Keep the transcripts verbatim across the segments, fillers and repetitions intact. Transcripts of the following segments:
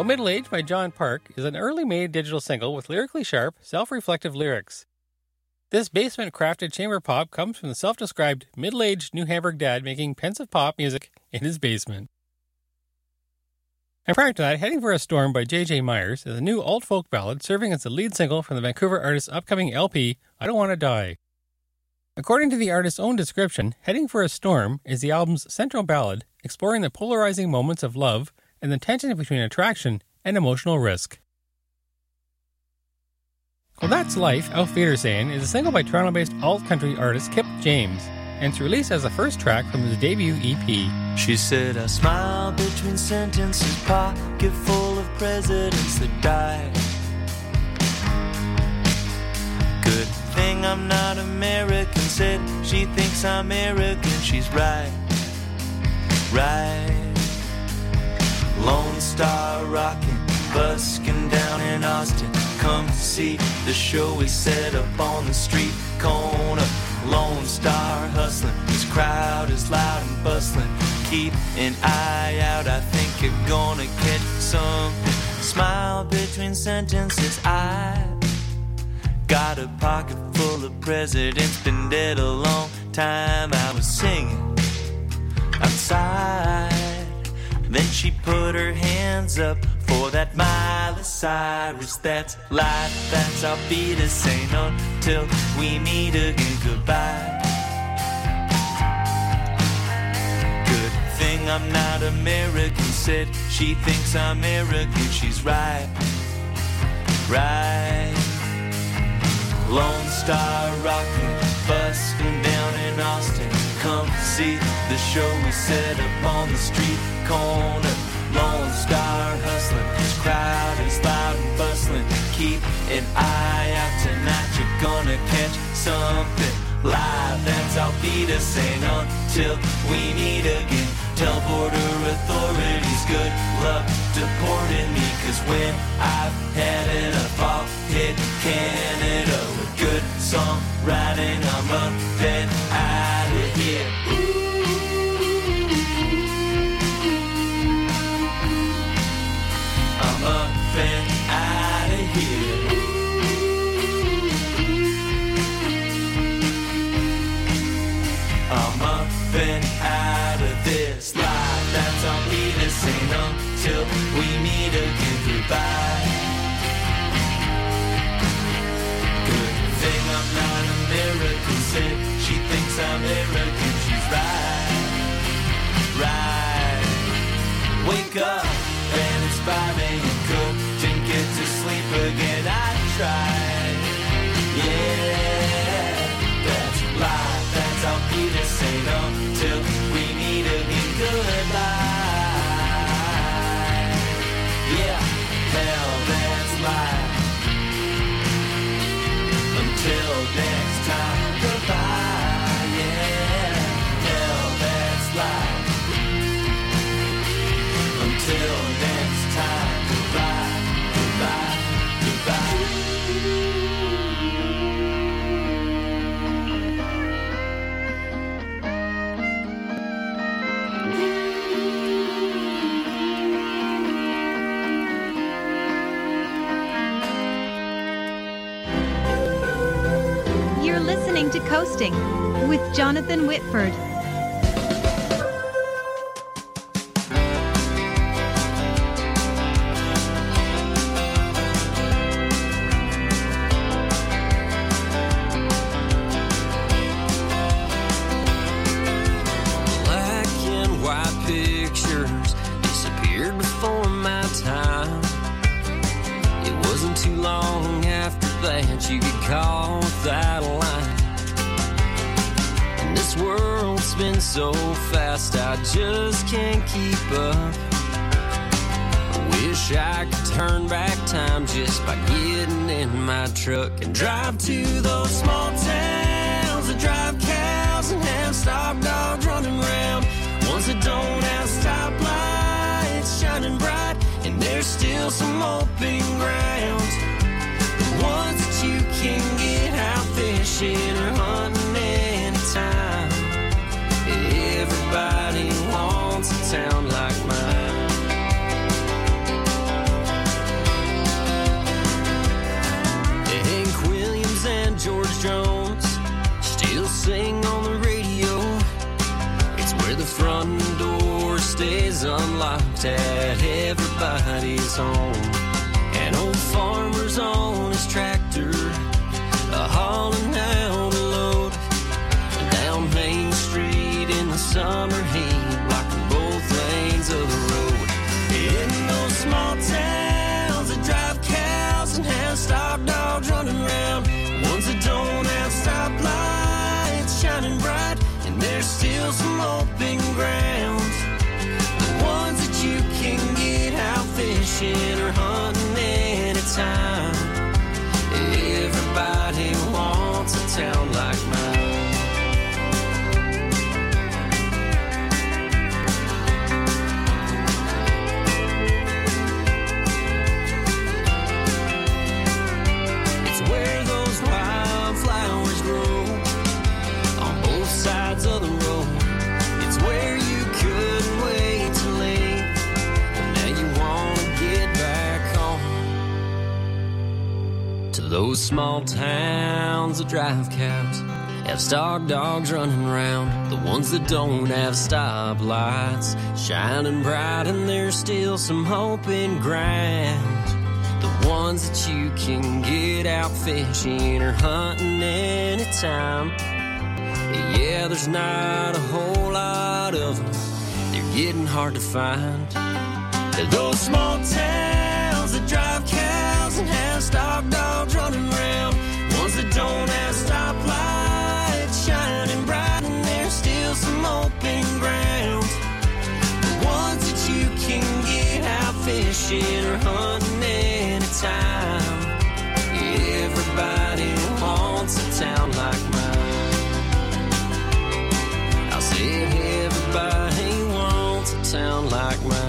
Oh Middle Age by John Park is an early-made digital single with lyrically sharp, self-reflective lyrics. This basement-crafted chamber pop comes from the self-described middle-aged New Hamburg dad making pensive pop music in his basement. And prior to that, Heading for a Storm by J J Myers is a new alt-folk ballad serving as the lead single from the Vancouver artist's upcoming L P, I Don't Want to Die. According to the artist's own description, Heading for a Storm is the album's central ballad, exploring the polarizing moments of love and the tension between attraction and emotional risk. Well, That's Life, Auf Wiedersehen, is a single by Toronto-based alt-country artist Kip James, and it's released as the first track from his debut E P. She said, I smile between sentences, pocket full of presidents that died. Good thing I'm not American, said she thinks I'm arrogant, she's right, right. Lone Star rocking, busking down in Austin, come see the show we set up on the street corner. Lone Star hustling, this crowd is loud and bustling. Keep an eye out, I think you're gonna catch something. Smile between sentences, I got a pocket full of presidents, been dead a long time. I was singing outside, then she put her hands up for that Miley Cyrus. That's life, that's I'll be the same until we meet again. Goodbye. Good thing I'm not American, said she thinks I'm arrogant, she's right, right. Lone Star rocking, busting down in Austin, come see the show we set up on the street corner. Lone Star hustling, this crowd is loud and bustling. Keep an eye out tonight, you're gonna catch something live. That's I'll be the same until we meet again. Tell border authorities good luck deporting me, cause when I've had enough I'll hit Canada with good songwriting. I'm up and out of here. I'm up and out of here. I'm up and out of this life. That's all we the same until we meet again. Goodbye. Good thing I'm not American, said she thinks I'm arrogant, she's right, right. Wake up and it's five a.m. couldn't get to sleep again. I tried, yeah, that's life. That's I'll be the same until we meet again. Goodbye, yeah, hell, that's life. Until next time, goodbye, yeah, hell, that's life. Until next time, goodbye, goodbye, goodbye. You're listening to Coasting with Jonathan Whitford. You could call that a line. And this world spins so fast, I just can't keep up. I wish I could turn back time just by getting in my truck and drive to those small towns that drive cows and have stop dogs running around, ones that don't have stoplights shining bright, and there's still some open ground. Ones that you can get out fishing or hunting anytime. Everybody wants a town like mine. just at everybody's home. An old farmer's on his tractor, a hauling out a load down Main Street in the summer heat, blocking both lanes of the road. In those small towns that drive cows and have stock dogs running around, ones that don't have stoplights shining bright, and there's still some open ground. The ones that you can get out fishing or hunting anytime. Everybody wants a town like mine. It's where those wildflowers grow on both sides of the road. It's where you couldn't wait to leave, but now you want to get back home. To those small towns that drive cows, have stock dogs running around, the ones that don't have stoplights shining bright, and there's still some open ground. The ones that you can get out fishing or hunting anytime. Yeah, there's not a whole lot of them, they're getting hard to find. Those small towns that drive cows and have stock dogs running around, ones that don't have stoplights shining bright, and there's still some open ground. The ones that you can get out fishing or hunting anytime. Everybody wants a town like mine. I said everybody wants a town like mine.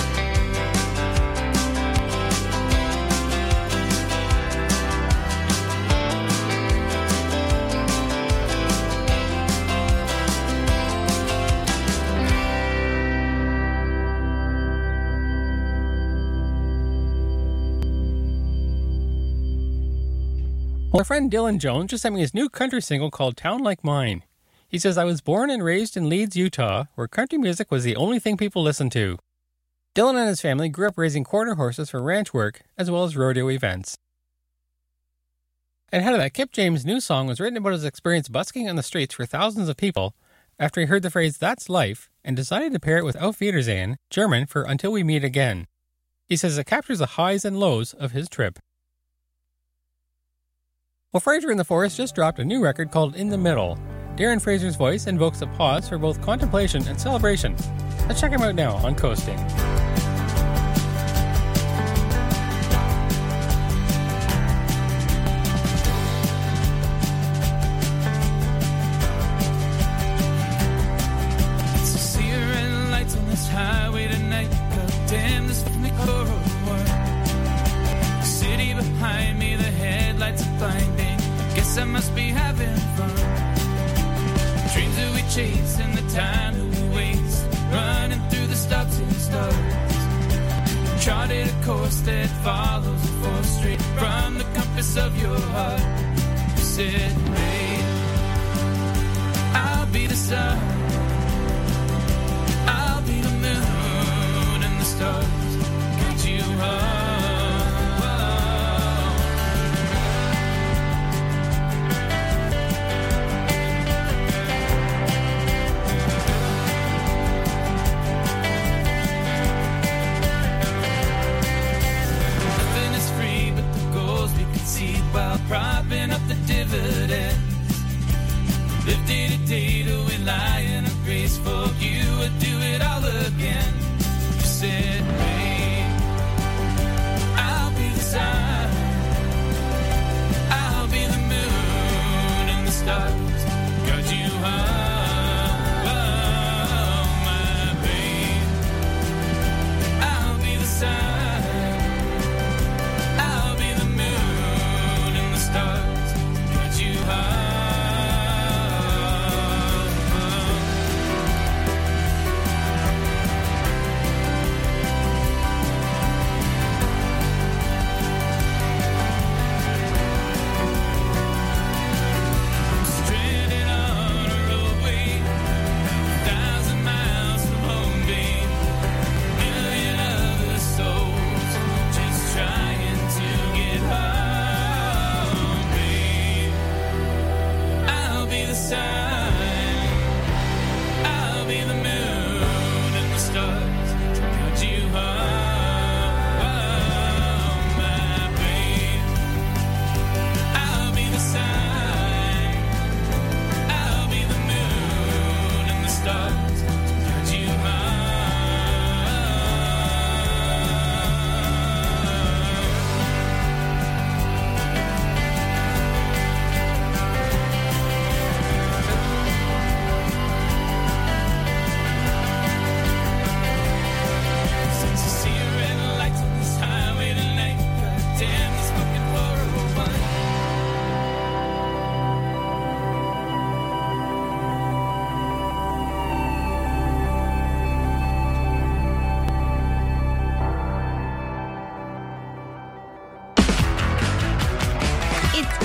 Well, our friend Dylan Jones just sent me his new country single called Town Like Mine. He says, I was born and raised in Leeds, Utah, where country music was the only thing people listened to. Dylan and his family grew up raising quarter horses for ranch work, as well as rodeo events. And ahead of that, Kip James' new song was written about his experience busking on the streets for thousands of people after he heard the phrase, "That's life," and decided to pair it with Auf Wiedersehen, German for Until We Meet Again. He says it captures the highs and lows of his trip. Well, Fraser in the Forest just dropped a new record called In the Middle. Darren Fraser's voice invokes a pause for both contemplation and celebration. Let's check him out now on Coasting. It's a sea of red lights on this highway tonight. God damn, this make horror work. City behind me, the headlights are blinding. Guess I must be having fun. Dreams that we chase and the time that we waste, running through the stops and starts. Charted a course that follows a fourth straight from the compass of your heart. You said, babe, I'll be the sun, I'll be the moon and the stars. Get you home. While propping up the dividends,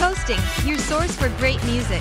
Coasting, your source for great music.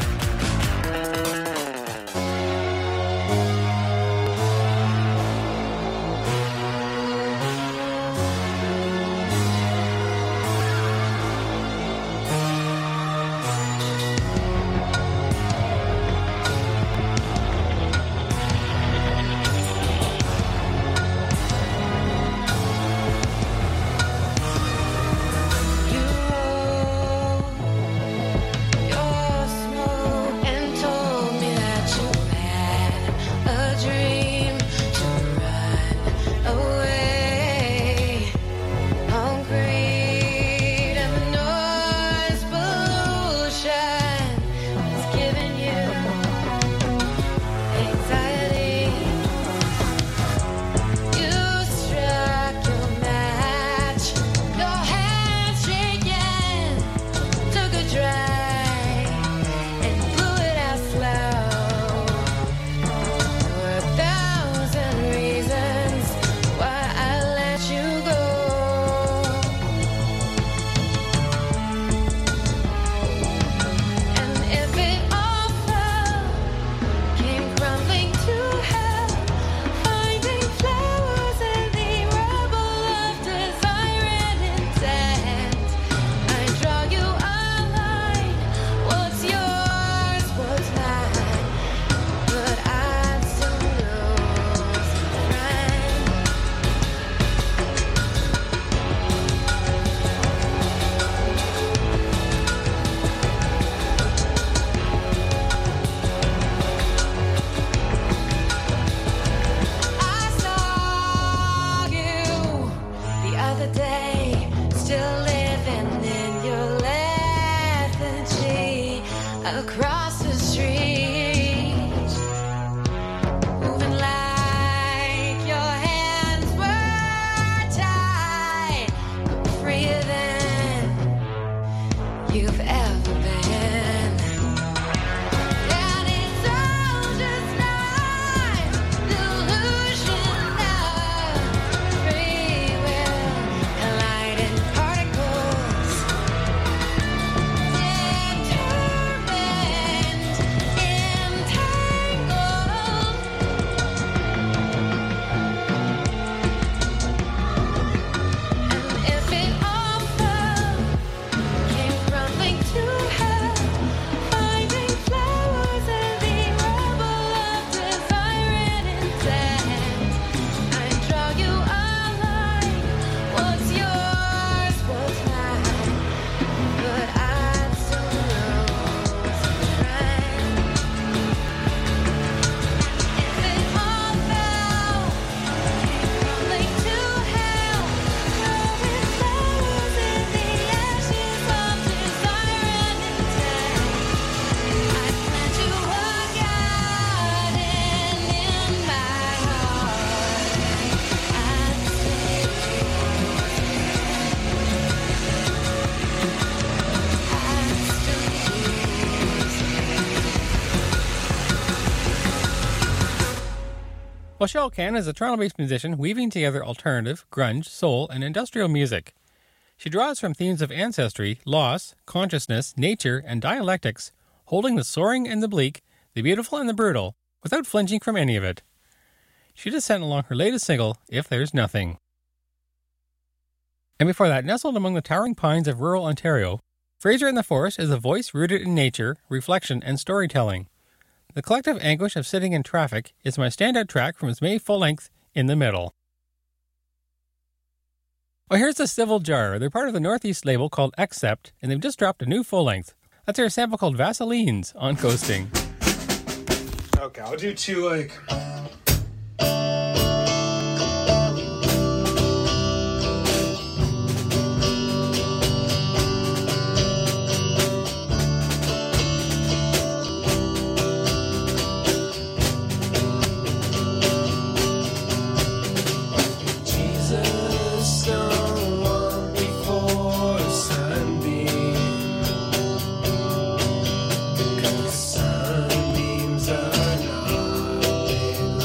Across the street, moving like your hands were tied, freer than you've ever been. And it's all just not the illusion of free will, colliding particles. Well, Shell Can is a Toronto-based musician weaving together alternative, grunge, soul, and industrial music. She draws from themes of ancestry, loss, consciousness, nature, and dialectics, holding the soaring and the bleak, the beautiful and the brutal, without flinching from any of it. She just sent along her latest single, If There's Nothing. And before that, nestled among the towering pines of rural Ontario, Fraser in the Forest is a voice rooted in nature, reflection, and storytelling. The collective anguish of sitting in traffic is my standout track from its May full-length, In the Middle. Well, here's the Civil Jar. They're part of the Northeast label called Accept, and they've just dropped a new full-length. That's their sample called Vaselines on Coasting. Okay, I'll do two, like... Sunbeams are not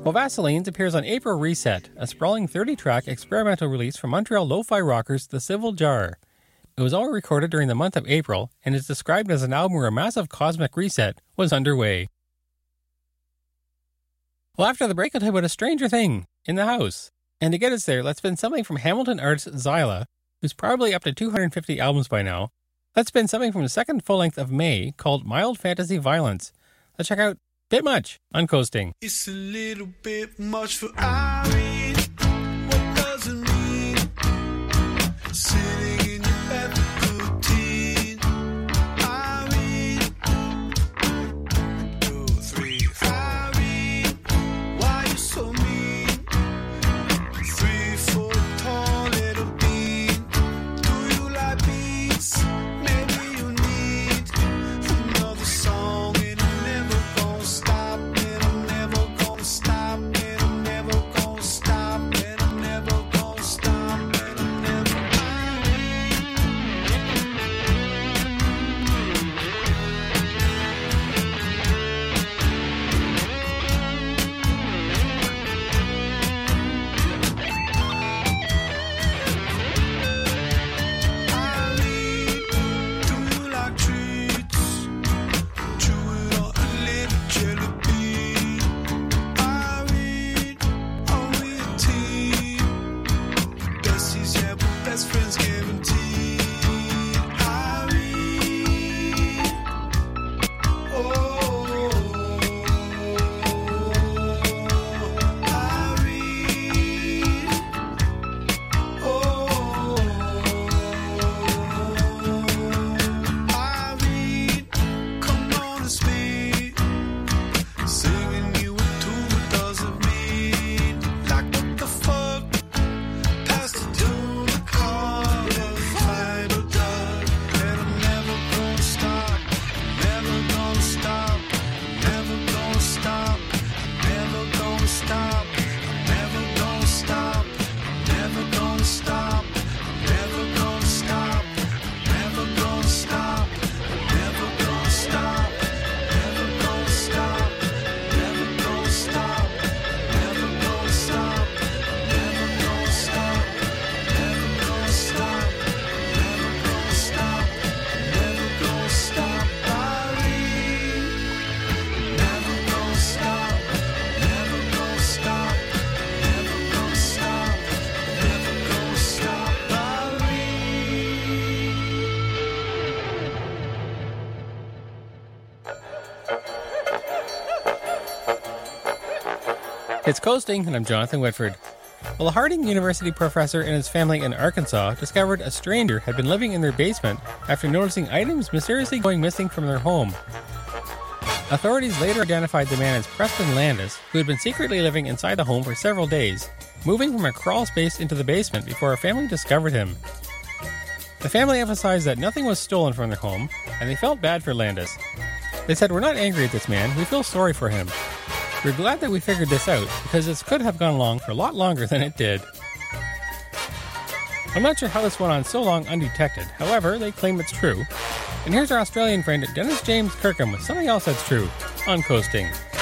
While Vaselines appears on April Reset, a sprawling thirty-track experimental release from Montreal lo-fi rockers The Civil Jar. It was all recorded during the month of April and is described as an album where a massive cosmic reset was underway. Well, after the break, I'll tell you about a stranger thing in the house. And to get us there, let's spin something from Hamilton artist Zyla, who's probably up to two hundred fifty albums by now. Let's spin something from the second full-length of May called Mild Fantasy Violence. Let's check out Bit Much on Coasting. It's a little bit much for Irene. What does it mean? Sitting in your bed with good tea. Irene. Two, three, Irene. Why you so mean? Three foot tall little bean. Do you like beats? Maybe you need another song and I'm never gonna stop and I'm never gonna stop and I'm never gonna stop and I'm never gonna stop and I'm never Irene, do you like treats? Chew it on a little jelly bean. Irene, are we a team? Besties, yeah, but best friends guaranteed. Irene, oh, Irene, oh, Irene, come on and speak. Singing you a tune, what does it mean? Like what the fuck? Pass the tune, the call, the final done. And I'm never gonna stop, never gonna stop, never gonna stop, never gonna stop, never gonna stop, never gonna stop, never gonna stop, never gonna stop, never gonna stop, never gonna stop, never gonna stop, never gonna stop, never gonna stop, never gonna stop, never gonna stop, never gonna stop, Irene. Never gonna stop, never gonna stop, never gonna stop, never gonna stop, Irene. It's Coasting, and I'm Jonathan Whitford. Well, a Harding University professor and his family in Arkansas discovered a stranger had been living in their basement after noticing items mysteriously going missing from their home. Authorities later identified the man as Preston Landis, who had been secretly living inside the home for several days, moving from a crawl space into the basement before a family discovered him. The family emphasized that nothing was stolen from their home, and they felt bad for Landis. They said, "We're not angry at this man, we feel sorry for him. We're glad that we figured this out, because this could have gone along for a lot longer than it did." I'm not sure how this went on so long undetected, however, they claim it's true. And here's our Australian friend Dennis James Kirkham with something else that's true on Coasting.